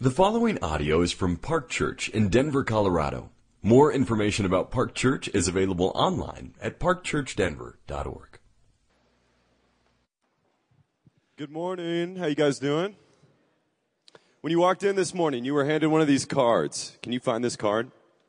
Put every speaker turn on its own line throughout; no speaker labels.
The following audio is from Park Church in Denver, Colorado. More information about Park Church is available online at parkchurchdenver.org.
Good morning. How you guys doing? When you walked in this morning, you were handed one of these cards. Can you find this card?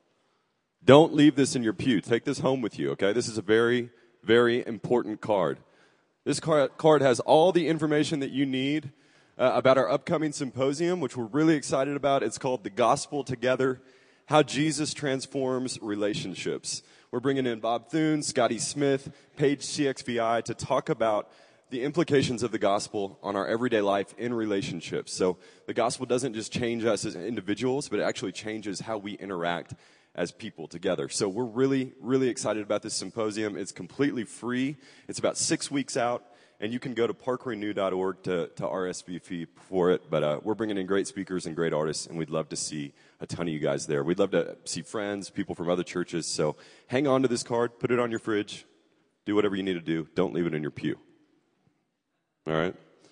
Don't leave this in your pew. Take this home with you, okay? This is a very, very important card. This card has all the information that you need about our upcoming symposium, which we're really excited about. It's called The Gospel Together, How Jesus Transforms Relationships. We're bringing in Bob Thune, Scotty Smith, Paige CXVI to talk about the implications of the gospel on our everyday life in relationships. So the gospel doesn't just change us as individuals, but it actually changes how we interact as people together. So we're really, really excited about this symposium. It's completely free. It's about 6 weeks out. And you can go to parkrenew.org to RSVP for it. But we're bringing in great speakers and great artists, and we'd love to see a ton of you guys there. We'd love to see friends, people from other churches. So hang on to this card. Put it on your fridge. Do whatever you need to do. Don't leave it in your pew. All right?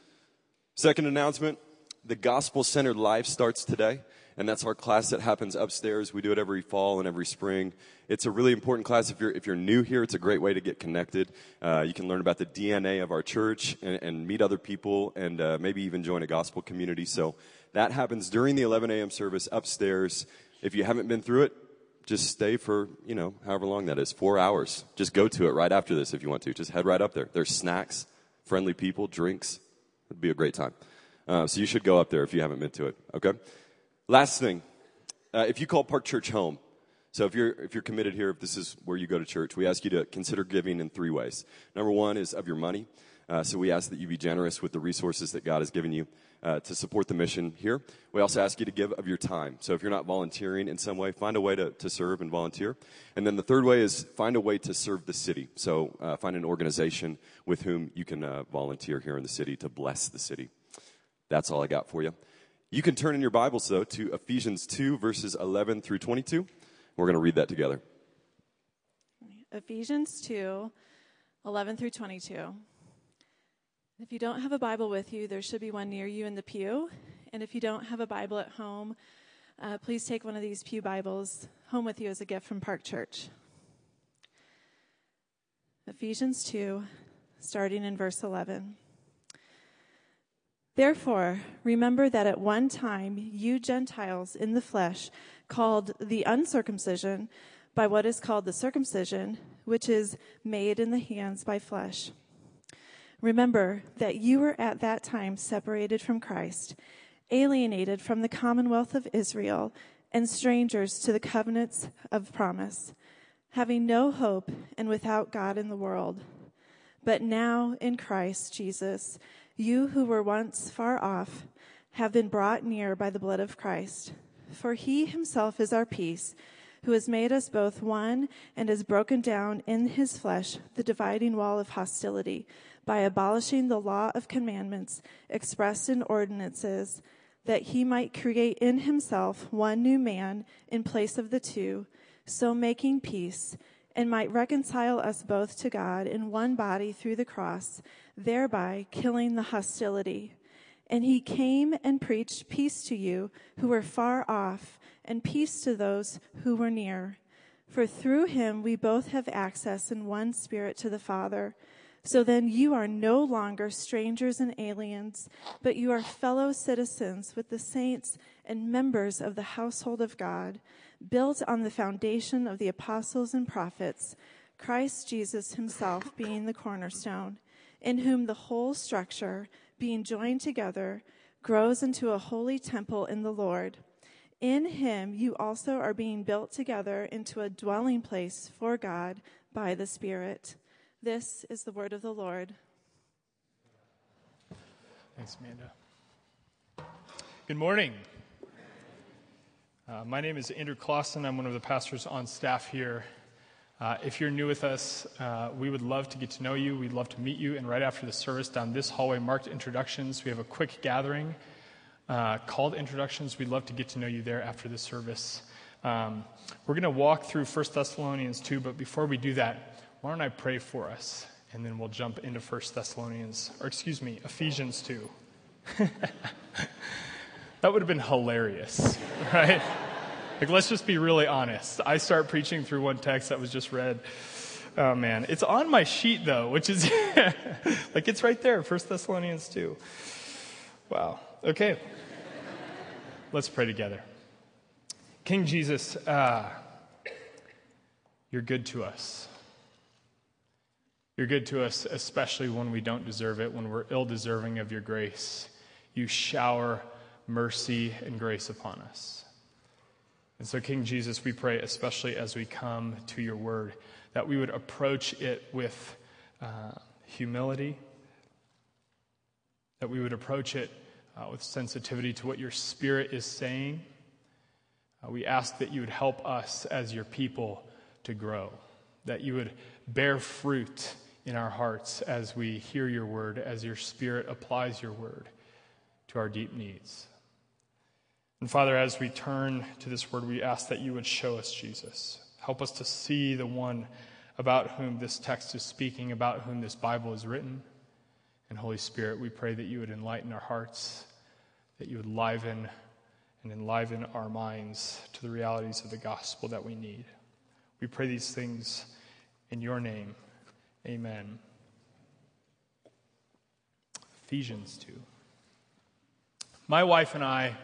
Second announcement, the Gospel-Centered Life starts today. And that's our class that happens upstairs. We do it every fall and every spring. It's a really important class. If you're new here, it's a great way to get connected. You can learn about the DNA of our church and meet other people and maybe even join a gospel community. So that happens during the 11 a.m. service upstairs. If you haven't been through it, just stay for, however long that is, 4 hours. Just go to it right after this if you want to. Just head right up there. There's snacks, friendly people, drinks. It'd be a great time. So you should go up there if you haven't been to it, okay? Last thing, if you call Park Church home, so if you're committed here, if this is where you go to church, we ask you to consider giving in 3 ways. Number one is of your money. So we ask that you be generous with the resources that God has given you to support the mission here. We also ask you to give of your time. So if you're not volunteering in some way, find a way to serve and volunteer. And then the third way is find a way to serve the city. So find an organization with whom you can volunteer here in the city to bless the city. That's all I got for you. You can turn in your Bibles, though, to Ephesians 2, verses 11 through 22. We're going to read that together.
Ephesians 2, 11 through 22. If you don't have a Bible with you, there should be one near you in the pew. And if you don't have a Bible at home, please take one of these pew Bibles home with you as a gift from Park Church. Ephesians 2, starting in verse 11. Therefore, remember that at one time you Gentiles in the flesh, called the uncircumcision by what is called the circumcision, which is made in the hands by flesh. Remember that you were at that time separated from Christ, alienated from the commonwealth of Israel, and strangers to the covenants of promise, having no hope and without God in the world. But now in Christ Jesus, you who were once far off have been brought near by the blood of Christ. For he himself is our peace, who has made us both one and has broken down in his flesh the dividing wall of hostility by abolishing the law of commandments expressed in ordinances, that he might create in himself one new man in place of the two, so making peace, and might reconcile us both to God in one body through the cross, thereby killing the hostility. And he came and preached peace to you who were far off, and peace to those who were near. For through him we both have access in one Spirit to the Father. So then you are no longer strangers and aliens, but you are fellow citizens with the saints and members of the household of God, built on the foundation of the apostles and prophets, Christ Jesus himself being the cornerstone, in whom the whole structure, being joined together, grows into a holy temple in the Lord. In him you also are being built together into a dwelling place for God by the Spirit. This is the word of the Lord.
Thanks, Amanda. Good morning. My name is Andrew Clausen. I'm one of the pastors on staff here. If you're new with us, we would love to get to know you. We'd love to meet you. And right after the service, down this hallway marked introductions, we have a quick gathering called Introductions. We'd love to get to know you there after the service. We're going to walk through 1 Thessalonians 2, but before we do that, why don't I pray for us, and then we'll jump into Ephesians 2. That would have been hilarious, right? Like, let's just be really honest. I start preaching through one text that was just read. Oh, man. It's on my sheet, though, which is, like, it's right there, 1 Thessalonians 2. Wow. Okay. Let's pray together. King Jesus, you're good to us. You're good to us, especially when we don't deserve it, when we're ill-deserving of your grace. You shower mercy and grace upon us. And so, King Jesus, we pray, especially as we come to your word, that we would approach it with humility, that we would approach it with sensitivity to what your Spirit is saying. We ask that you would help us as your people to grow, that you would bear fruit in our hearts as we hear your word, as your Spirit applies your word to our deep needs. And Father, as we turn to this word, we ask that you would show us Jesus. Help us to see the one about whom this text is speaking, about whom this Bible is written. And Holy Spirit, we pray that you would enlighten our hearts, that you would liven and enliven our minds to the realities of the gospel that we need. We pray these things in your name. Amen. Ephesians 2. My wife and I,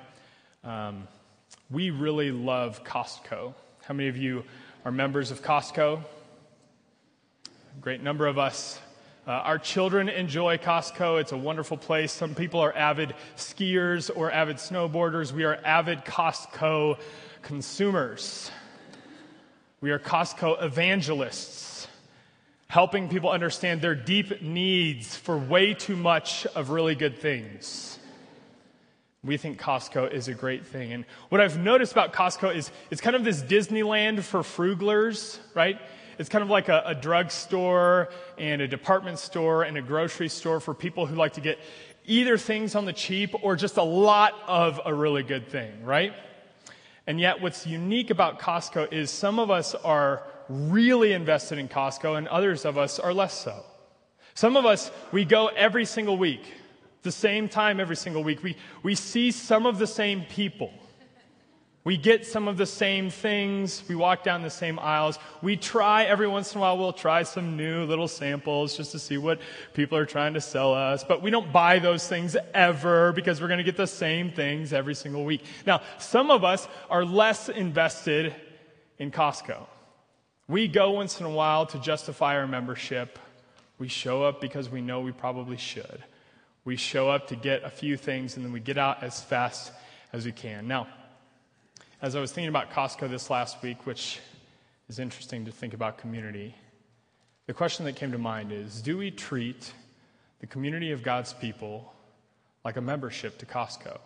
we really love Costco. How many of you are members of Costco? A great number of us. Our children enjoy Costco. It's a wonderful place. Some people are avid skiers or avid snowboarders. We are avid Costco consumers. We are Costco evangelists, helping people understand their deep needs for way too much of really good things. We think Costco is a great thing. And what I've noticed about Costco is it's kind of this Disneyland for frugalers, right? It's kind of like a drugstore and a department store and a grocery store for people who like to get either things on the cheap or just a lot of a really good thing, right? And yet what's unique about Costco is some of us are really invested in Costco and others of us are less so. Some of us, we go every single week, the same time every single week. We see some of the same people. We get some of the same things. We walk down the same aisles. We try, every once in a while, we'll try some new little samples just to see what people are trying to sell us. But we don't buy those things ever because we're going to get the same things every single week. Now, some of us are less invested in Costco. We go once in a while to justify our membership. We show up because we know we probably should. We show up to get a few things and then we get out as fast as we can. Now, as I was thinking about Costco this last week, which is interesting to think about community, the question that came to mind is, do we treat the community of God's people like a membership to Costco?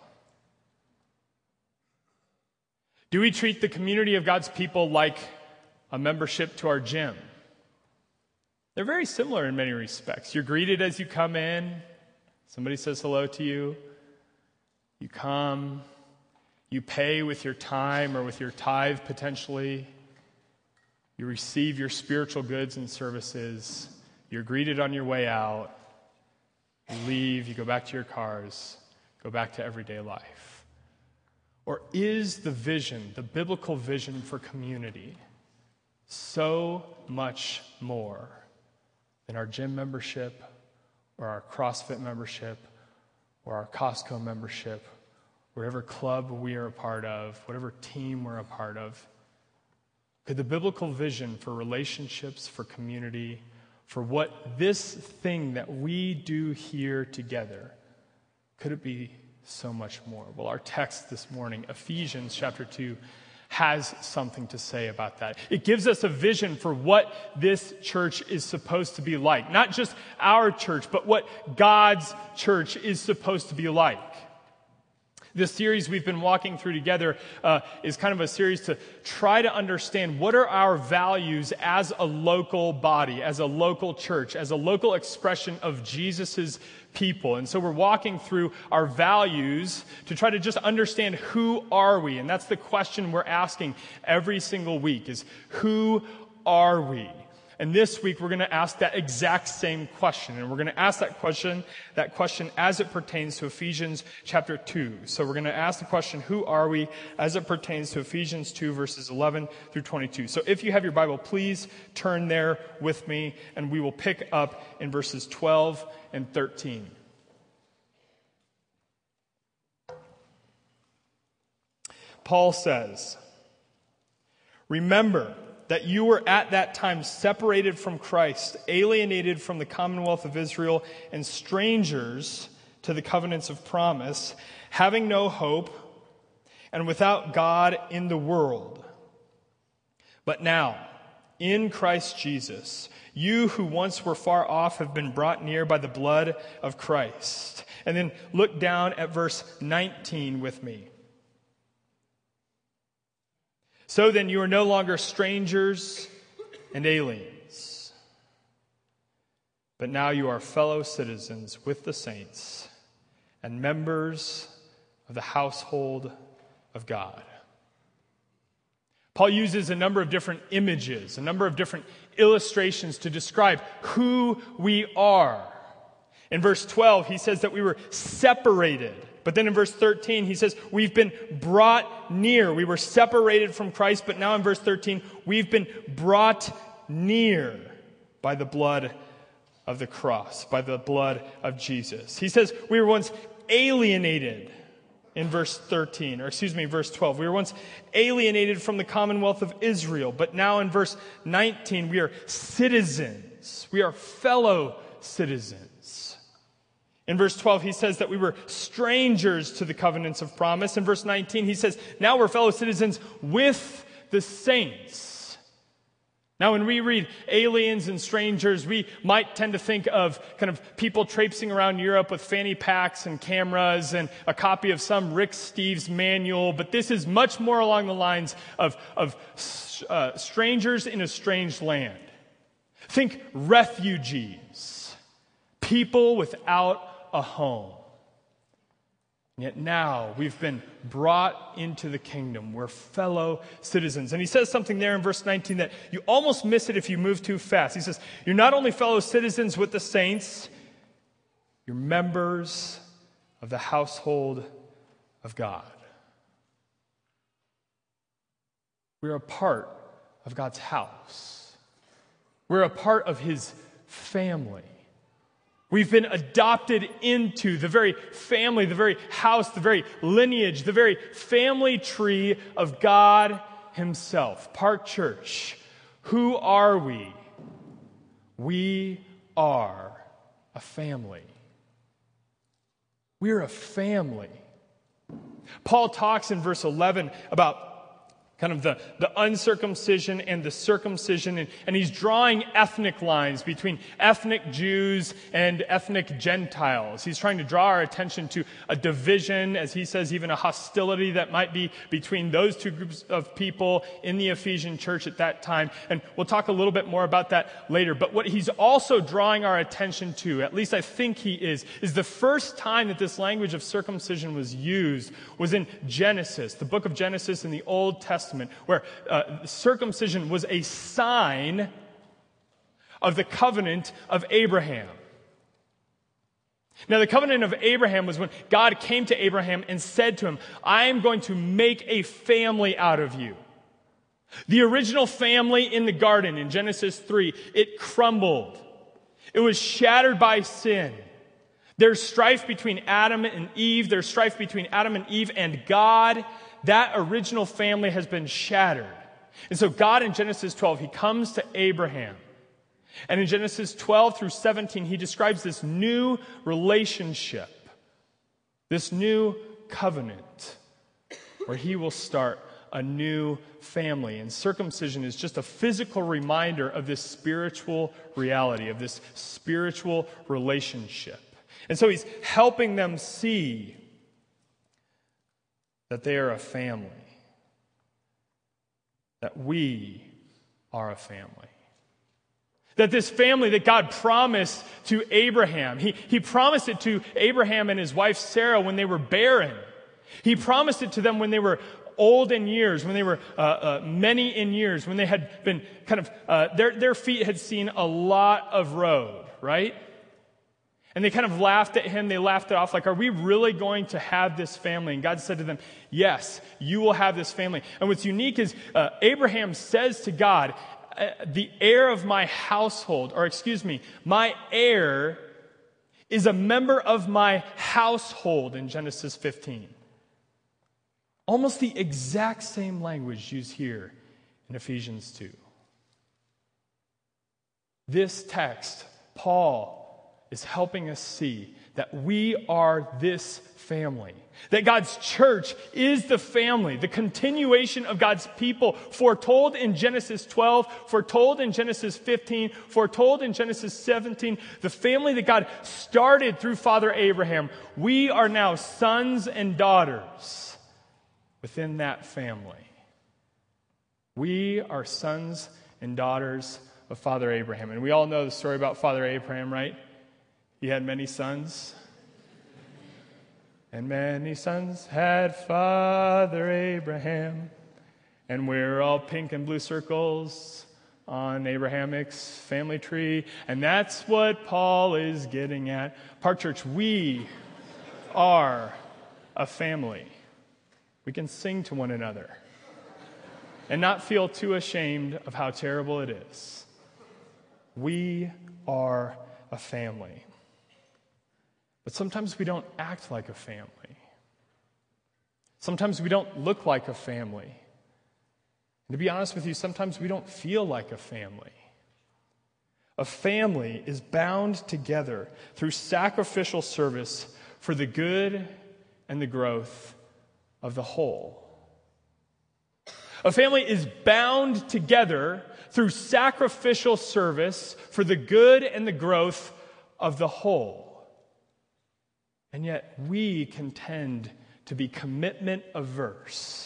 Do we treat the community of God's people like a membership to our gym? They're very similar in many respects. You're greeted as you come in. Somebody says hello to you. You come. You pay with your time or with your tithe, potentially. You receive your spiritual goods and services. You're greeted on your way out. You leave. You go back to your cars. Go back to everyday life. Or is the vision, the biblical vision for community, so much more than our gym membership or our CrossFit membership or our Costco membership, whatever club we are a part of, whatever team we're a part of? Could the biblical vision for relationships, for community, for what this thing that we do here together, could it be so much more? Well, our text this morning, Ephesians chapter 2, has something to say about that. It gives us a vision for what this church is supposed to be like. Not just our church, but what God's church is supposed to be like. This series we've been walking through together is kind of a series to try to understand what are our values as a local body, as a local church, as a local expression of Jesus's people. And so we're walking through our values to try to just understand who are we? And that's the question we're asking every single week is, who are we? And this week, we're going to ask that exact same question. And we're going to ask that question as it pertains to Ephesians chapter 2. So we're going to ask the question, who are we, as it pertains to Ephesians 2, verses 11 through 22. So if you have your Bible, please turn there with me, and we will pick up in verses 12 and 13. Paul says, "Remember that you were at that time separated from Christ, alienated from the commonwealth of Israel, and strangers to the covenants of promise, having no hope, and without God in the world. But now, in Christ Jesus, you who once were far off have been brought near by the blood of Christ." And then look down at verse 19 with me. "So then you are no longer strangers and aliens, but now you are fellow citizens with the saints and members of the household of God." Paul uses a number of different images, a number of different illustrations to describe who we are. In verse 12, he says that we were separated. But then in verse 13, he says, we've been brought near. We were separated from Christ, but now in verse 13, we've been brought near by the blood of the cross, by the blood of Jesus. He says we were once alienated in verse 12. We were once alienated from the commonwealth of Israel, but now in verse 19, we are citizens. We are fellow citizens. In verse 12, he says that we were strangers to the covenants of promise. In verse 19, he says, now we're fellow citizens with the saints. Now, when we read aliens and strangers, we might tend to think of kind of people traipsing around Europe with fanny packs and cameras and a copy of some Rick Steves manual. But this is much more along the lines of strangers in a strange land. Think refugees, people without a home. And yet now we've been brought into the kingdom. We're fellow citizens. And he says something there in verse 19 that you almost miss it if you move too fast. He says, you're not only fellow citizens with the saints, you're members of the household of God. We're a part of God's house. We're a part of his family. We've been adopted into the very family, the very house, the very lineage, the very family tree of God himself. Park Church, who are we? We are a family. We're a family. Paul talks in verse 11about kind of the uncircumcision and the circumcision. And he's drawing ethnic lines between ethnic Jews and ethnic Gentiles. He's trying to draw our attention to a division, as he says, even a hostility that might be between those two groups of people in the Ephesian church at that time. And we'll talk a little bit more about that later. But what he's also drawing our attention to, at least I think he is the first time that this language of circumcision was used was in Genesis, the book of Genesis in the Old Testament, where circumcision was a sign of the covenant of Abraham. Now, the covenant of Abraham was when God came to Abraham and said to him, I am going to make a family out of you. The original family in the garden in Genesis 3, it crumbled. It was shattered by sin. There's strife between Adam and Eve. There's strife between Adam and Eve and God. That original family has been shattered. And so God in Genesis 12, he comes to Abraham. And in Genesis 12 through 17, he describes this new relationship, this new covenant, where he will start a new family. And circumcision is just a physical reminder of this spiritual reality, of this spiritual relationship. And so he's helping them see that they are a family, that we are a family. That this family that God promised to Abraham, he promised it to Abraham and his wife Sarah when they were barren. He promised it to them when they were old in years, when they were many in years, when they had been kind of, their feet had seen a lot of road, right? And they kind of laughed at him. They laughed it off like, are we really going to have this family? And God said to them, yes, you will have this family. And what's unique is Abraham says to God, the heir of my household, or excuse me, my heir is a member of my household in Genesis 15. Almost the exact same language used here in Ephesians 2. This text, Paul is helping us see that we are this family. That God's church is the family, the continuation of God's people, foretold in Genesis 12, foretold in Genesis 15, foretold in Genesis 17. The family that God started through Father Abraham. We are now sons and daughters within that family. We are sons and daughters of Father Abraham. And we all know the story about Father Abraham, right? He had many sons. And many sons had Father Abraham. And we're all pink and blue circles on Abrahamic's family tree. And that's what Paul is getting at. Park Church, we are a family. We can sing to one another and not feel too ashamed of how terrible it is. We are a family. But sometimes we don't act like a family. Sometimes we don't look like a family. And to be honest with you, sometimes we don't feel like a family. A family is bound together through sacrificial service for the good and the growth of the whole. A family is bound together through sacrificial service for the good and the growth of the whole. And yet we can tend to be commitment averse.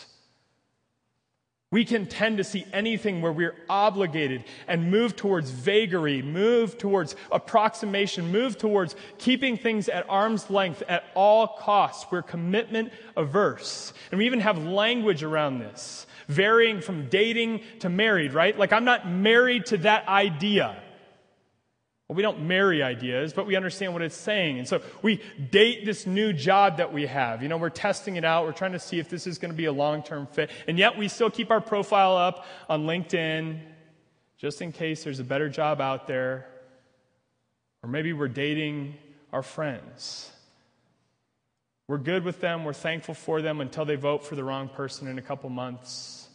We can tend to see anything where we're obligated and move towards vagary, move towards approximation, move towards keeping things at arm's length at all costs. We're commitment averse. And we even have language around this, varying from dating to married, right? Like, I'm not married to that idea. Well, we don't marry ideas, but we understand what it's saying. And so we date this new job that we have. You know, we're testing it out. We're trying to see if this is going to be a long-term fit. And yet we still keep our profile up on LinkedIn just in case there's a better job out there. Or maybe we're dating our friends. We're good with them. We're thankful for them until they vote for the wrong person in a couple months.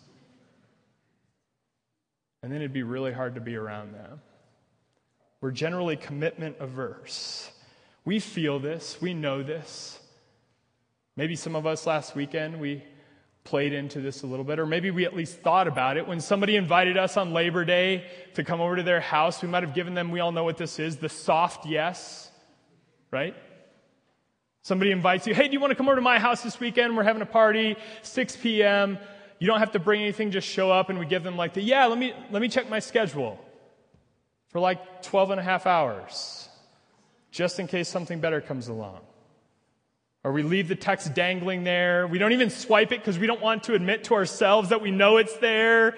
And then it'd be really hard to be around them. We're generally commitment averse. We feel this. We know this. Maybe some of us last weekend, we played into this a little bit, or maybe we at least thought about it. When somebody invited us on Labor Day to come over to their house, we might have given them, we all know what this is, the soft yes, right? Somebody invites you, hey, do you want to come over to my house this weekend? We're having a party, 6 p.m. You don't have to bring anything, just show up. And we give them like yeah, let me check my schedule for like 12 and a half hours, just in case something better comes along. Or we leave the text dangling there. We don't even swipe it because we don't want to admit to ourselves that we know it's there.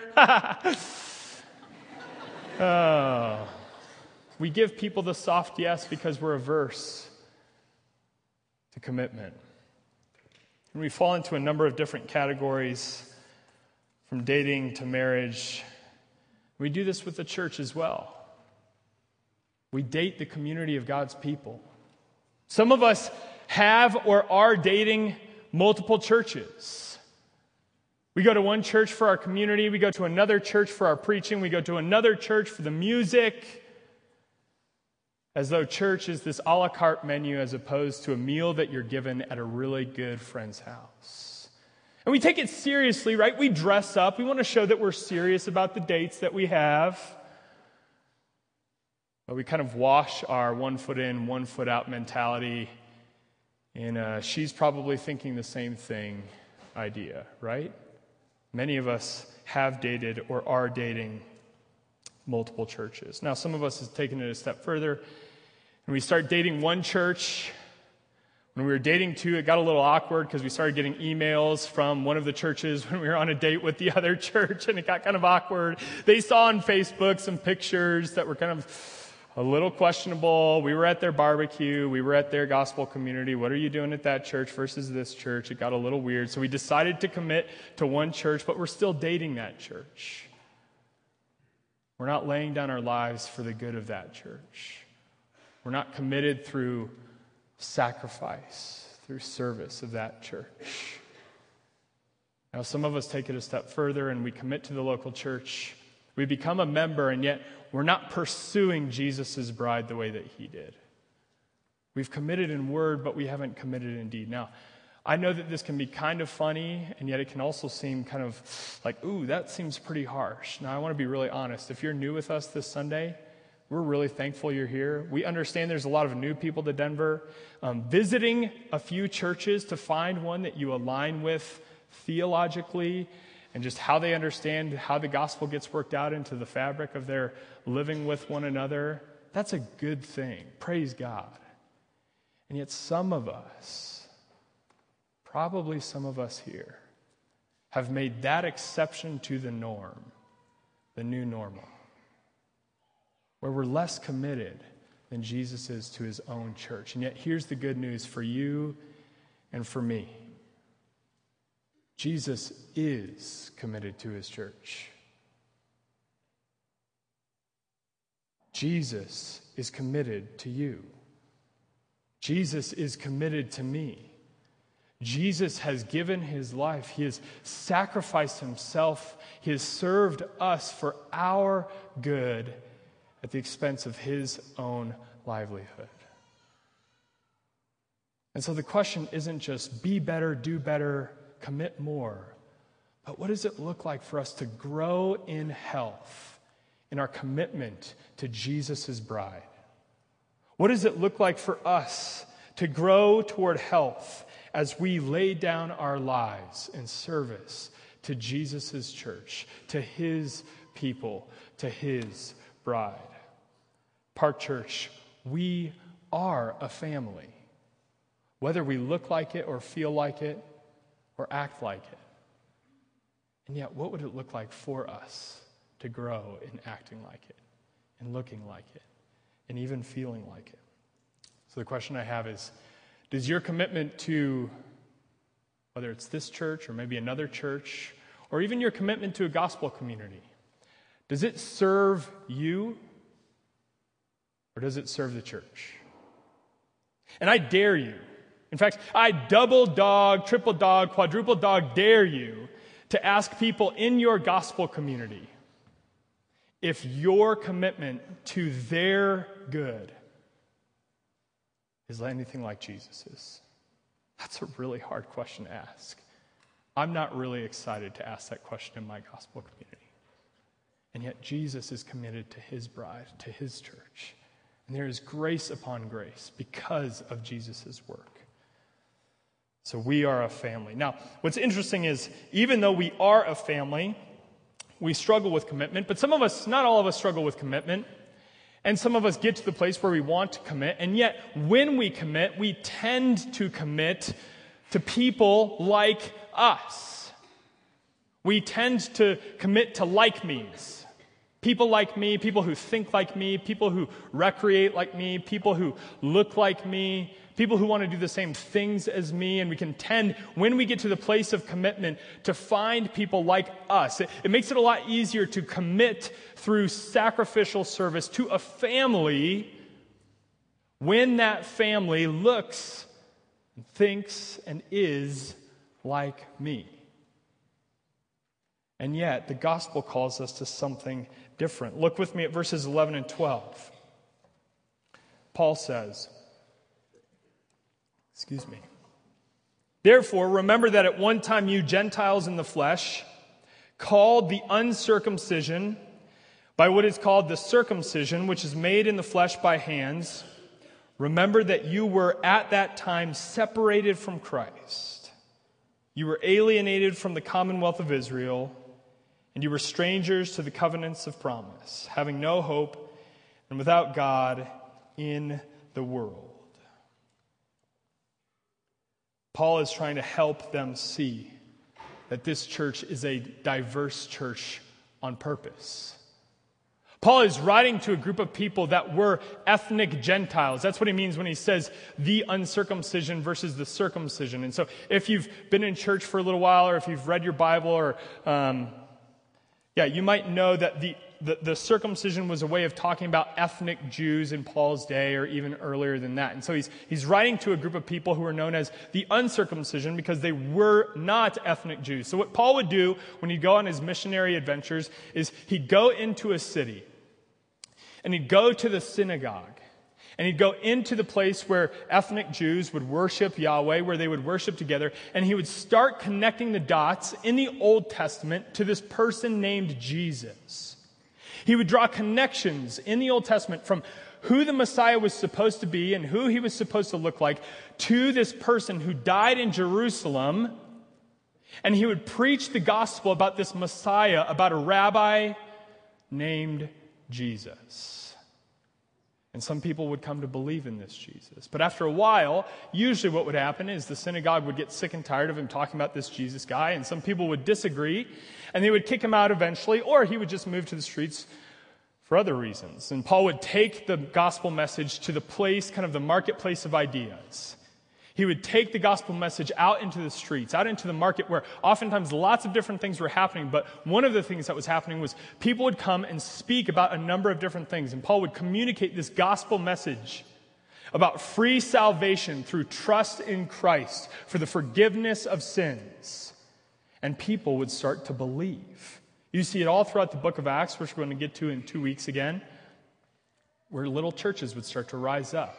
We give people the soft yes because we're averse to commitment. And we fall into a number of different categories, from dating to marriage. We do this with the church as well. We date the community of God's people. Some of us have or are dating multiple churches. We go to one church for our community. We go to another church for our preaching. We go to another church for the music. As though church is this a la carte menu as opposed to a meal that you're given at a really good friend's house. And we take it seriously, right? We dress up. We want to show that we're serious about the dates that we have. But we kind of wash our 1 foot in, 1 foot out mentality in she's probably thinking the same thing idea, right? Many of us have dated or are dating multiple churches. Now, some of us have taken it a step further, and we start dating one church When we were dating too, it got a little awkward because we started getting emails from one of the churches when we were on a date with the other church, and it got kind of awkward. They saw on Facebook some pictures that were kind of a little questionable. We were at their barbecue. We were at their gospel community. What are you doing at that church versus this church? It got a little weird. So we decided to commit to one church, but we're still dating that church. We're not laying down our lives for the good of that church. We're not committed through sacrifice, through service of that church. Now, some of us take it a step further and we commit to the local church. We become a member, and yet we're not pursuing Jesus' bride the way that he did. We've committed in word, but we haven't committed in deed. Now, I know that this can be kind of funny, and yet it can also seem kind of like, ooh, that seems pretty harsh. Now, I want to be really honest. If you're new with us this Sunday, we're really thankful you're here. We understand there's a lot of new people to Denver. Visiting a few churches to find one that you align with theologically and just how they understand how the gospel gets worked out into the fabric of their living with one another, that's a good thing. Praise God. And yet some of us, probably some of us here, have made that exception to the norm, the new normal, where we're less committed than Jesus is to his own church. And yet here's the good news for you and for me. Jesus is committed to his church. Jesus is committed to you. Jesus is committed to me. Jesus has given his life. He has sacrificed himself. He has served us for our good at the expense of his own livelihood. And so the question isn't just be better, do better, commit more, but what does it look like for us to grow in health in our commitment to Jesus' bride? What does it look like for us to grow toward health as we lay down our lives in service to Jesus' church, to his people, to his bride? Park Church, we are a family. Whether we look like it or feel like it or act like it. And yet, what would it look like for us to grow in acting like it, and looking like it, and even feeling like it? So the question I have is, does your commitment to, whether it's this church or maybe another church, or even your commitment to a gospel community, does it serve you? Or does it serve the church? And I dare you, in fact, I double dog, triple dog, quadruple dog dare you to ask people in your gospel community if your commitment to their good is anything like Jesus's. That's a really hard question to ask. I'm not really excited to ask that question in my gospel community. And yet Jesus is committed to his bride, to his church. And there is grace upon grace because of Jesus' work. So we are a family. Now, what's interesting is, even though we are a family, we struggle with commitment. But some of us, not all of us, struggle with commitment. And some of us get to the place where we want to commit. And yet, when we commit, we tend to commit to people like us. We tend to commit to like-me's. People like me, people who think like me, people who recreate like me, people who look like me, people who want to do the same things as me, and we can tend, when we get to the place of commitment, to find people like us. It makes it a lot easier to commit through sacrificial service to a family when that family looks, thinks, and is like me. And yet, the gospel calls us to something different. Look with me at verses 11 and 12. Paul says, "Therefore, remember that at one time you Gentiles in the flesh, called the uncircumcision by what is called the circumcision, which is made in the flesh by hands, remember that you were at that time separated from Christ. You were alienated from the commonwealth of Israel, and you were strangers to the covenants of promise, having no hope and without God in the world." Paul is trying to help them see that this church is a diverse church on purpose. Paul is writing to a group of people that were ethnic Gentiles. That's what he means when he says the uncircumcision versus the circumcision. And so if you've been in church for a little while, or if you've read your Bible, or you might know that the circumcision was a way of talking about ethnic Jews in Paul's day, or even earlier than that. And so he's writing to a group of people who are known as the uncircumcision because they were not ethnic Jews. So what Paul would do when he'd go on his missionary adventures is he'd go into a city, and he'd go to the synagogue, and he'd go into the place where ethnic Jews would worship Yahweh, where they would worship together, and he would start connecting the dots in the Old Testament to this person named Jesus. He would draw connections in the Old Testament from who the Messiah was supposed to be and who he was supposed to look like to this person who died in Jerusalem, and he would preach the gospel about this Messiah, about a rabbi named Jesus. And some people would come to believe in this Jesus. But after a while, usually what would happen is the synagogue would get sick and tired of him talking about this Jesus guy, and some people would disagree, and they would kick him out eventually, or he would just move to the streets for other reasons. And Paul would take the gospel message to the place, kind of the marketplace of ideas. He would take the gospel message out into the streets, out into the market, where oftentimes lots of different things were happening. But one of the things that was happening was people would come and speak about a number of different things. And Paul would communicate this gospel message about free salvation through trust in Christ for the forgiveness of sins. And people would start to believe. You see it all throughout the book of Acts, which we're going to get to in 2 weeks again, where little churches would start to rise up.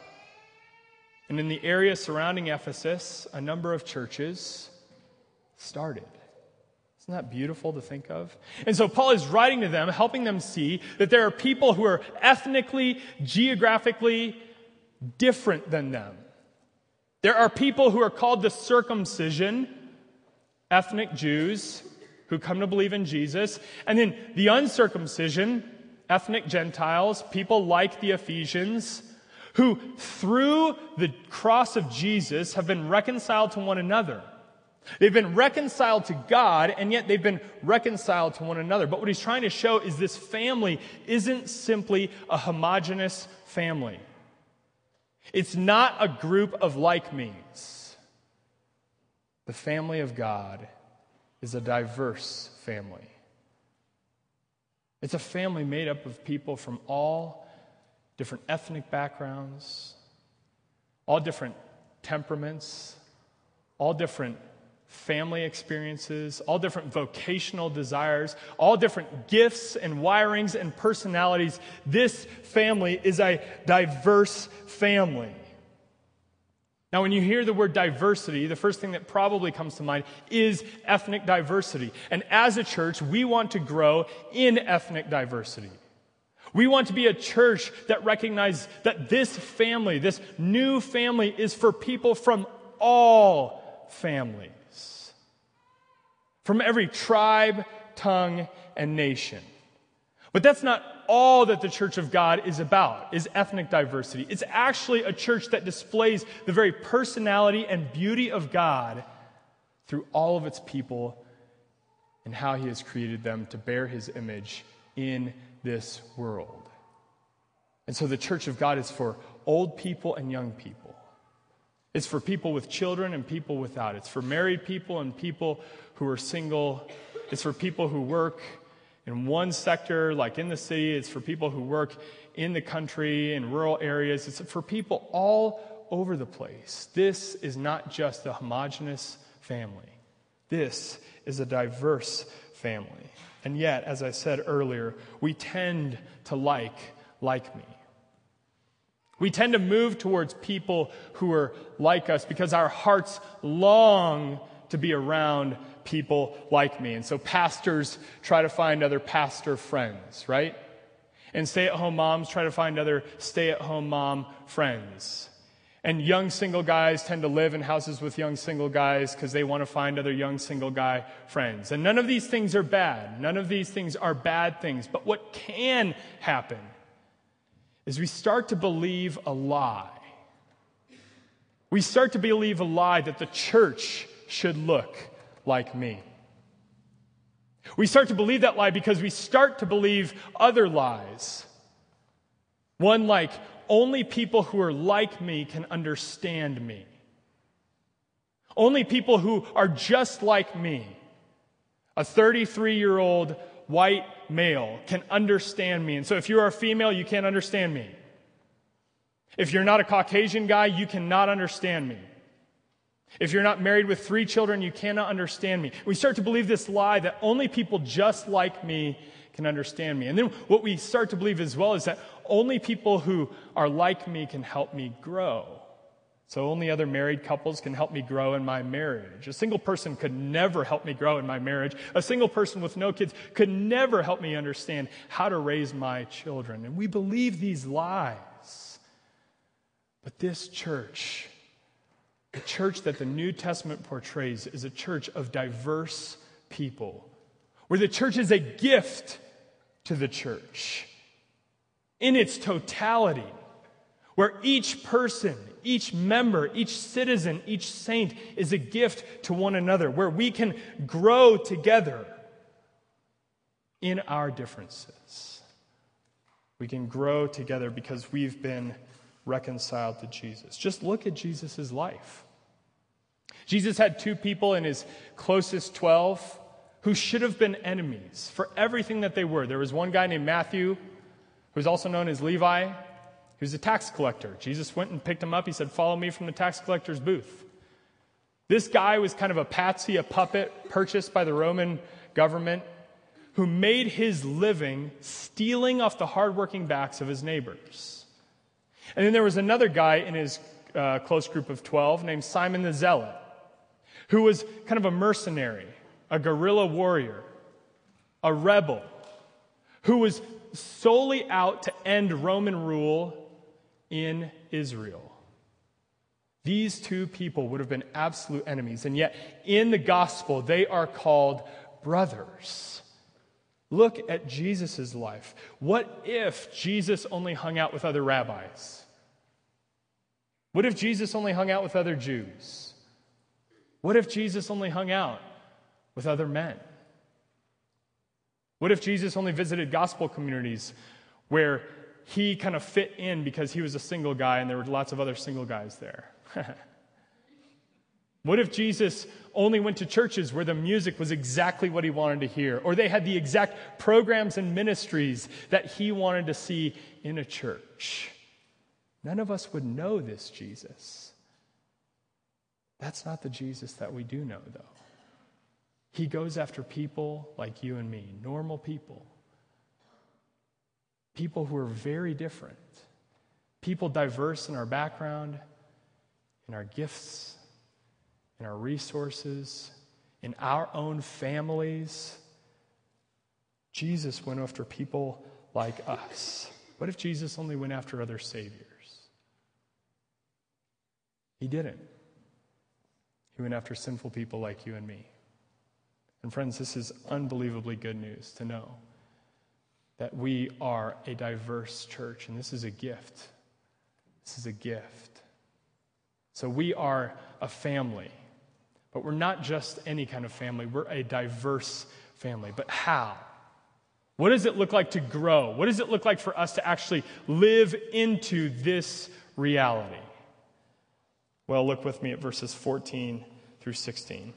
And in the area surrounding Ephesus, a number of churches started. Isn't that beautiful to think of? And so Paul is writing to them, helping them see that there are people who are ethnically, geographically different than them. There are people who are called the circumcision, ethnic Jews, who come to believe in Jesus. And then the uncircumcision, ethnic Gentiles, people like the Ephesians, who through the cross of Jesus have been reconciled to one another. They've been reconciled to God, and yet they've been reconciled to one another. But what he's trying to show is this family isn't simply a homogeneous family. It's not a group of like-me's. The family of God is a diverse family. It's a family made up of people from all different ethnic backgrounds, all different temperaments, all different family experiences, all different vocational desires, all different gifts and wirings and personalities. This family is a diverse family. Now, when you hear the word diversity, the first thing that probably comes to mind is ethnic diversity. And as a church, we want to grow in ethnic diversity. We want to be a church that recognizes that this family, this new family, is for people from all families, from every tribe, tongue, and nation. But that's not all that the Church of God is about, is ethnic diversity. It's actually a church that displays the very personality and beauty of God through all of its people and how He has created them to bear His image in this world. And so the Church of God is for old people and young people. It's for people with children and people without. It's for married people and people who are single. It's for people who work in one sector, like in the city. It's for people who work in the country, in rural areas. It's for people all over the place. This is not just a homogeneous family. This is a diverse family. And yet, as I said earlier, we tend to like me. We tend to move towards people who are like us because our hearts long to be around people like me. And so pastors try to find other pastor friends, right? And stay-at-home moms try to find other stay-at-home mom friends. And young single guys tend to live in houses with young single guys because they want to find other young single guy friends. And none of these things are bad. None of these things are bad things. But what can happen is we start to believe a lie. We start to believe a lie that the church should look like me. We start to believe that lie because we start to believe other lies. One like, only people who are like me can understand me. Only people who are just like me, a 33-year-old white male, can understand me. And so if you're a female, you can't understand me. If you're not a Caucasian guy, you cannot understand me. If you're not married with 3 children, you cannot understand me. We start to believe this lie that only people just like me can understand me. And then what we start to believe as well is that only people who are like me can help me grow. So only other married couples can help me grow in my marriage. A single person could never help me grow in my marriage. A single person with no kids could never help me understand how to raise my children. And we believe these lies. But this church, the church that the New Testament portrays, is a church of diverse people, where the church is a gift to the church in its totality, where each person, each member, each citizen, each saint is a gift to one another, where we can grow together in our differences. We can grow together because we've been reconciled to Jesus. Just look at Jesus' life. Jesus had 2 people in his closest 12 who should have been enemies for everything that they were. There was one guy named Matthew, who's also known as Levi. He was a tax collector. Jesus went and picked him up. He said, "Follow me from the tax collector's booth." This guy was kind of a patsy, a puppet purchased by the Roman government, who made his living stealing off the hardworking backs of his neighbors. And then there was another guy in his close group of 12 named Simon the Zealot, who was kind of a mercenary, a guerrilla warrior, a rebel, who was solely out to end Roman rule in Israel. These 2 people would have been absolute enemies, and yet in the gospel they are called brothers. Look at Jesus' life. What if Jesus only hung out with other rabbis? What if Jesus only hung out with other Jews? What if Jesus only hung out with other men? What if Jesus only visited gospel communities where he kind of fit in because he was a single guy and there were lots of other single guys there? What if Jesus only went to churches where the music was exactly what he wanted to hear, or they had the exact programs and ministries that he wanted to see in a church? None of us would know this Jesus. That's not the Jesus that we do know, though. He goes after people like you and me, normal people. People who are very different. People diverse in our background, in our gifts, in our resources, in our own families. Jesus went after people like us. What if Jesus only went after other saviors? He didn't. He went after sinful people like you and me. And friends, this is unbelievably good news to know that we are a diverse church, and this is a gift. This is a gift. So we are a family, but we're not just any kind of family. We're a diverse family. But how? What does it look like to grow? What does it look like for us to actually live into this reality? Well, look with me at verses 14 through 16.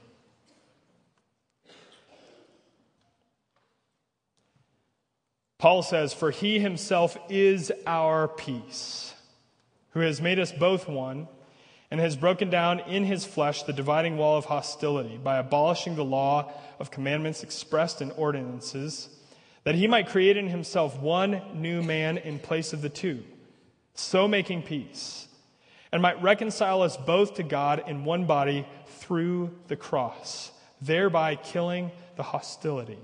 Paul says, "For he himself is our peace, who has made us both one, and has broken down in his flesh the dividing wall of hostility by abolishing the law of commandments expressed in ordinances, that he might create in himself one new man in place of the 2, so making peace, and might reconcile us both to God in one body through the cross, thereby killing the hostility."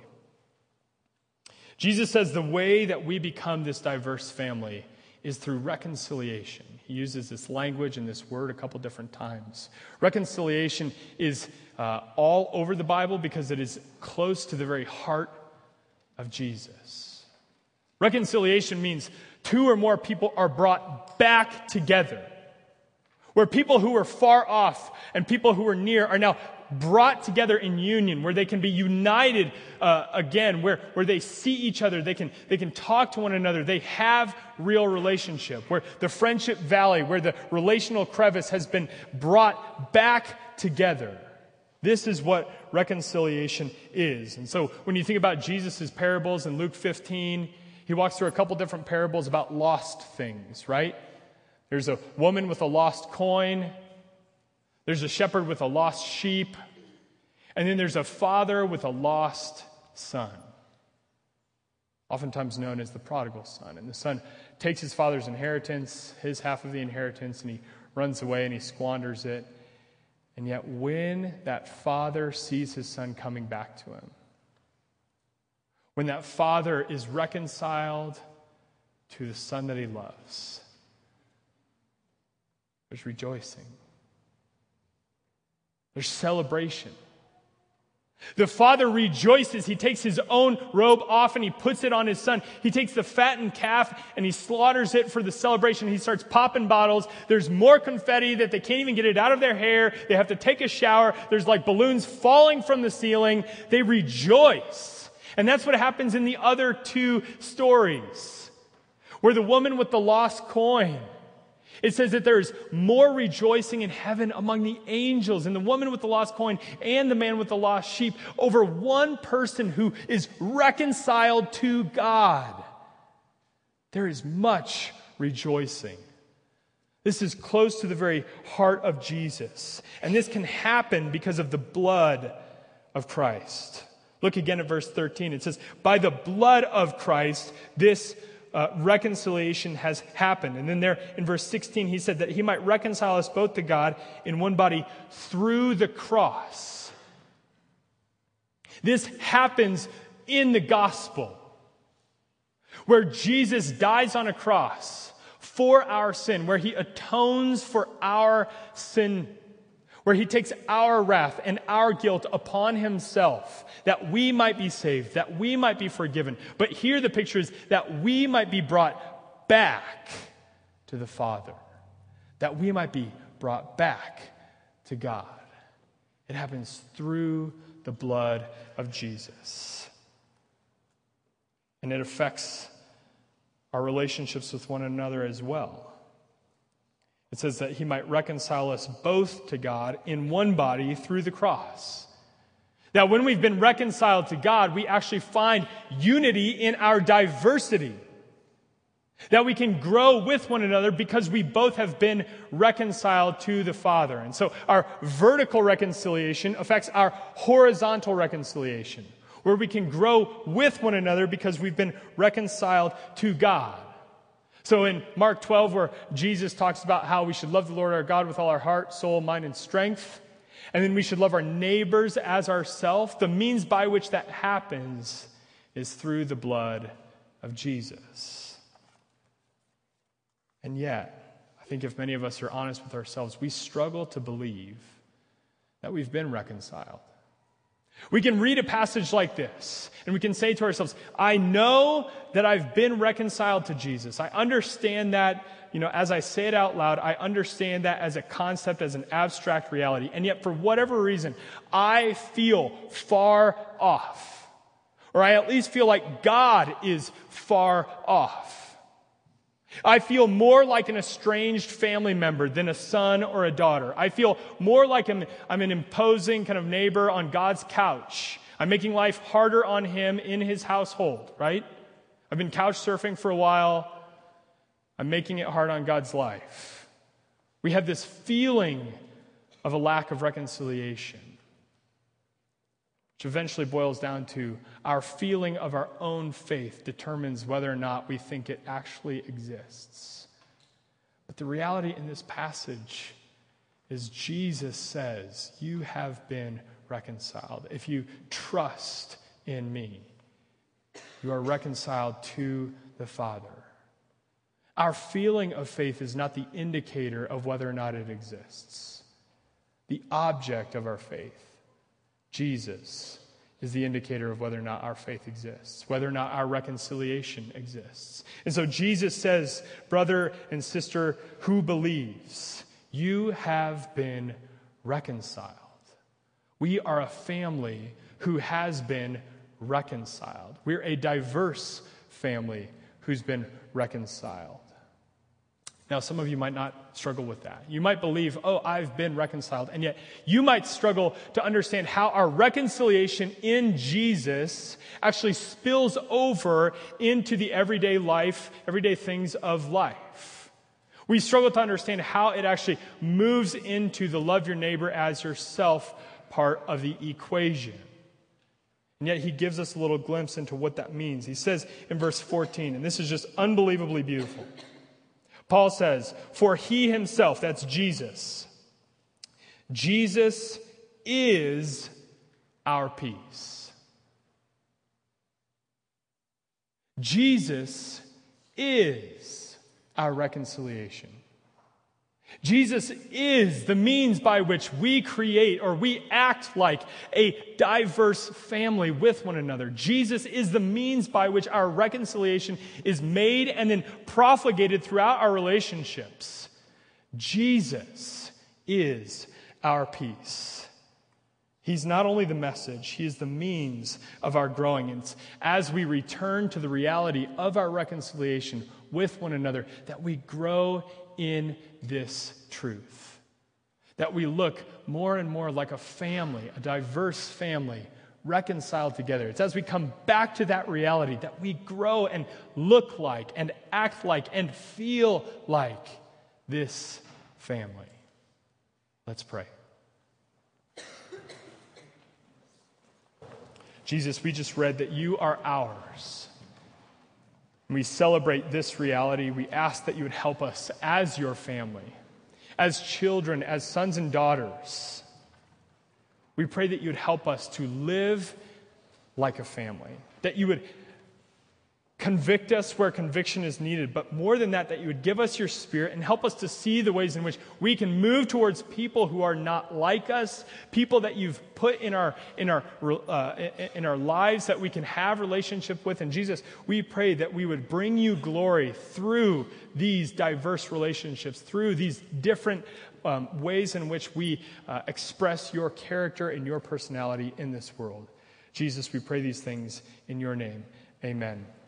Jesus says the way that we become this diverse family is through reconciliation. He uses this language and this word a couple different times. Reconciliation is all over the Bible because it is close to the very heart of Jesus. Reconciliation means 2 or more people are brought back together. where people who were far off and people who were near are now brought together in union, where they can be united again, where they see each other, they can talk to one another, they have real relationship, where the friendship valley, where the relational crevice has been brought back together. This is what reconciliation is. And so when you think about Jesus' parables in Luke 15, he walks through a couple different parables about lost things, right? There's a woman with a lost coin. There's a shepherd with a lost sheep. And then there's a father with a lost son, oftentimes known as the prodigal son. And the son takes his father's inheritance, his half of the inheritance, and he runs away and he squanders it. And yet when that father sees his son coming back to him, when that father is reconciled to the son that he loves, there's rejoicing. There's celebration. The father rejoices. He takes his own robe off and he puts it on his son. He takes the fattened calf and he slaughters it for the celebration. He starts popping bottles. There's more confetti that they can't even get it out of their hair. They have to take a shower. There's like balloons falling from the ceiling. They rejoice. And that's what happens in the other two stories, where the woman with the lost coin, it says that there is more rejoicing in heaven among the angels and the woman with the lost coin and the man with the lost sheep over one person who is reconciled to God. There is much rejoicing. This is close to the very heart of Jesus. And this can happen because of the blood of Christ. Look again at verse 13. It says, by the blood of Christ, this reconciliation has happened. And then there in verse 16, he said that he might reconcile us both to God in one body through the cross. This happens in the gospel, where Jesus dies on a cross for our sin, where he atones for our sin, where he takes our wrath and our guilt upon himself, that we might be saved, that we might be forgiven. But here the picture is that we might be brought back to the Father, that we might be brought back to God. It happens through the blood of Jesus. And it affects our relationships with one another as well. It says that he might reconcile us both to God in one body through the cross. That when we've been reconciled to God, we actually find unity in our diversity. That we can grow with one another because we both have been reconciled to the Father. And so our vertical reconciliation affects our horizontal reconciliation, where we can grow with one another because we've been reconciled to God. So in Mark 12, where Jesus talks about how we should love the Lord our God with all our heart, soul, mind, and strength, and then we should love our neighbors as ourselves, the means by which that happens is through the blood of Jesus. And yet, I think if many of us are honest with ourselves, we struggle to believe that we've been reconciled. We can read a passage like this, and we can say to ourselves, I know that I've been reconciled to Jesus. I understand that, as I say it out loud, I understand that as a concept, as an abstract reality. And yet, for whatever reason, I feel far off. Or I at least feel like God is far off. I feel more like an estranged family member than a son or a daughter. I feel more like I'm an imposing kind of neighbor on God's couch. I'm making life harder on him in his household, right? I've been couch surfing for a while. I'm making it hard on God's life. We have this feeling of a lack of reconciliation, which eventually boils down to our feeling of our own faith determines whether or not we think it actually exists. But the reality in this passage is Jesus says, you have been reconciled. If you trust in me, you are reconciled to the Father. Our feeling of faith is not the indicator of whether or not it exists. The object of our faith, Jesus, is the indicator of whether or not our faith exists, whether or not our reconciliation exists. And so Jesus says, brother and sister who believes, You have been reconciled. We are a family who has been reconciled. We're a diverse family who's been reconciled. Now, some of you might not struggle with that. You might believe, oh, I've been reconciled. And yet you might struggle to understand how our reconciliation in Jesus actually spills over into the everyday life, everyday things of life. We struggle to understand how it actually moves into the love your neighbor as yourself part of the equation. And yet he gives us a little glimpse into what that means. He says in verse 14, and this is just unbelievably beautiful. Paul says, for he himself, that's Jesus, Jesus is our peace. Jesus is our reconciliation. Jesus is the means by which we create or we act like a diverse family with one another. Jesus is the means by which our reconciliation is made and then propagated throughout our relationships. Jesus is our peace. He's not only the message, he is the means of our growing. And it's as we return to the reality of our reconciliation with one another that we grow in this truth. That we look more and more like a family, a diverse family, reconciled together. It's as we come back to that reality that we grow and look like and act like and feel like this family. Let's pray. Jesus, we just read that you are ours. We celebrate this reality. We ask that you would help us as your family, as children, as sons and daughters. We pray that you would help us to live like a family, that you would convict us where conviction is needed, but more than that, that you would give us your Spirit and help us to see the ways in which we can move towards people who are not like us, people that you've put in our lives that we can have relationship with. And Jesus, we pray that we would bring you glory through these diverse relationships, through these different ways in which we express your character and your personality in this world. Jesus, we pray these things in your name. Amen.